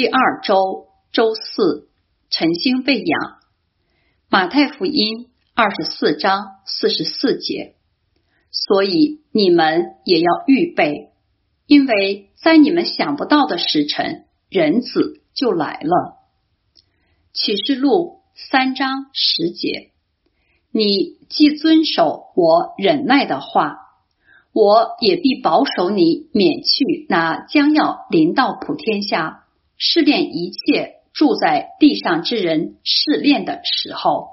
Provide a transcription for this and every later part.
第二周周四，晨星喂养。马太福音24章44节。所以你们也要预备，因为在你们想不到的时辰，人子就来了。启示录3章10节。你既遵守我忍耐的话，我也必保守你免去那将要临到普天下试炼一切住在地上之人试炼的时候。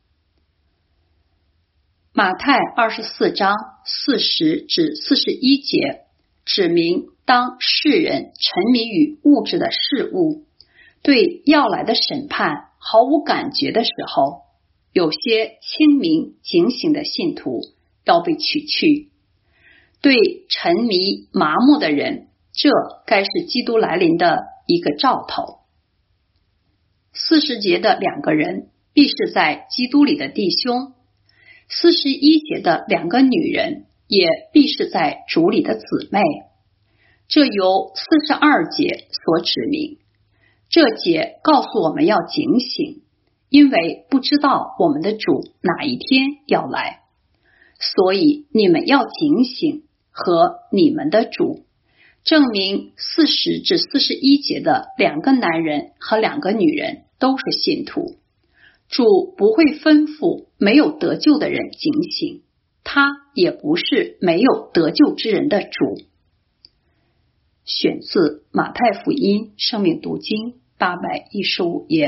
马太24章40至41节指明，当世人沉迷于物质的事物，对要来的审判毫无感觉的时候，有些清明警醒的信徒要被取去。对沉迷麻木的人，这该是基督来临的一个兆头。40节的2个人必是在基督里的弟兄，41节的2个女人也必是在主里的姊妹，这由42节所指明。这节告诉我们要警醒，因为不知道我们的主哪一天要来，所以你们要警醒和你们的主。证明40至41节的2个男人和2个女人都是信徒，主不会吩咐没有得救的人警醒，他也不是没有得救之人的主。选自马太福音生命读经815页。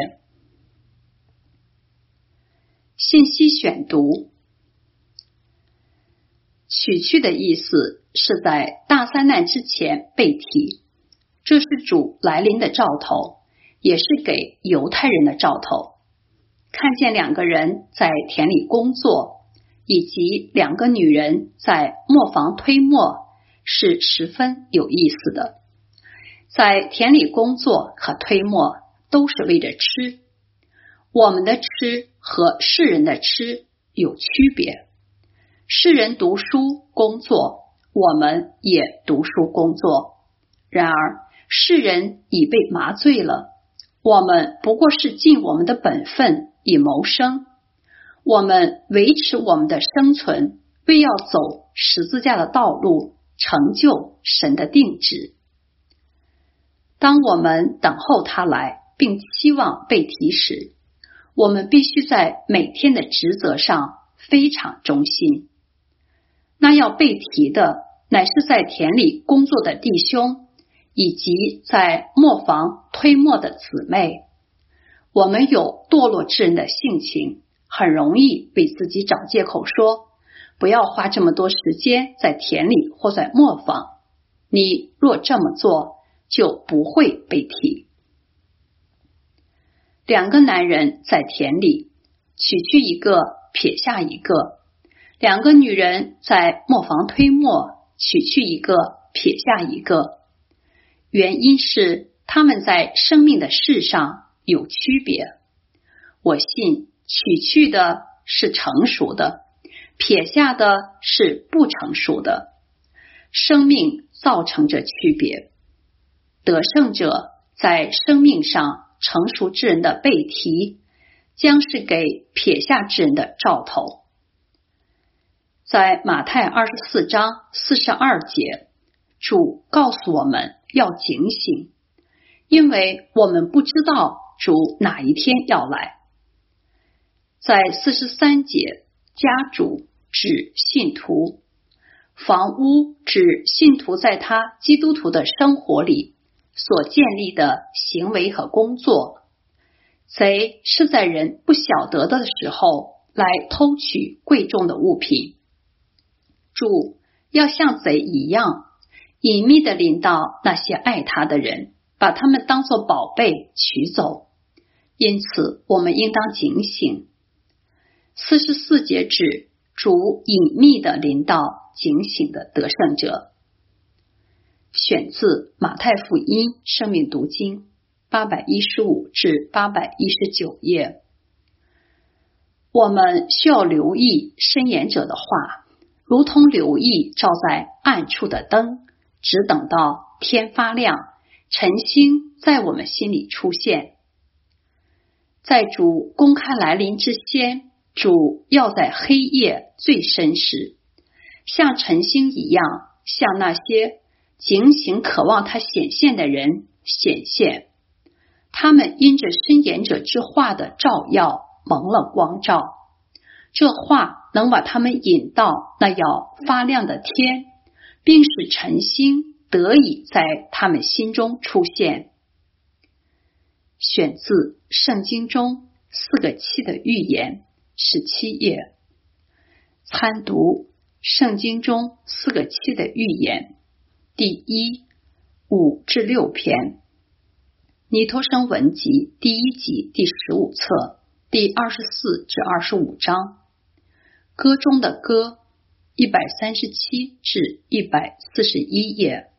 信息选读。取去的意思是在大灾难之前被提，这是主来临的兆头，也是给犹太人的兆头。看见2个人在田里工作，以及2个女人在磨坊推磨，是十分有意思的。在田里工作和推磨都是为着吃，我们的吃和世人的吃有区别。世人读书工作，我们也读书工作。然而世人已被麻醉了，我们不过是尽我们的本分以谋生。我们维持我们的生存，为要走十字架的道路，成就神的定旨。当我们等候他来，并期望被提时，我们必须在每天的职责上非常忠心。那要被提的乃是在田里工作的弟兄，以及在磨坊推磨的姊妹。我们有堕落之人的性情，很容易为自己找借口说，不要花这么多时间在田里或在磨坊，你若这么做就不会被提。2个男人在田里，取去一个，撇下一个。2个女人在磨坊推磨，取去一个，撇下一个。原因是他们在生命的事上有区别。我信取去的是成熟的，撇下的是不成熟的。生命造成着区别。得胜者在生命上成熟之人的被提，将是给撇下之人的兆头。在马太24章42节，主告诉我们要警醒，因为我们不知道主哪一天要来。在43节，家主指信徒，房屋指信徒在他基督徒的生活里所建立的行为和工作。贼是在人不晓得的时候来偷取贵重的物品。主要像贼一样隐秘地临到那些爱他的人，把他们当作宝贝取走。因此我们应当警醒。44节指主隐秘地临到警醒的得胜者。选自马太福音生命读经815至819页。我们需要留意申言者的话，如同留意照在暗处的灯，只等到天发亮， 晨星在我们心里出现。在主公开来临之先，主要在黑夜最深时，像晨星一样，向那些警醒渴望他显现的人显现。他们因着申言者之话的照耀蒙了光照，这话能把他们引到那要发亮的天，并使晨星得以在他们心中出现。选自圣经中4个7的预言，17页。参读圣经中4个7的预言，第1、5至6篇，尼托生文集第1集第15册第24至25章，歌中的歌137至141页。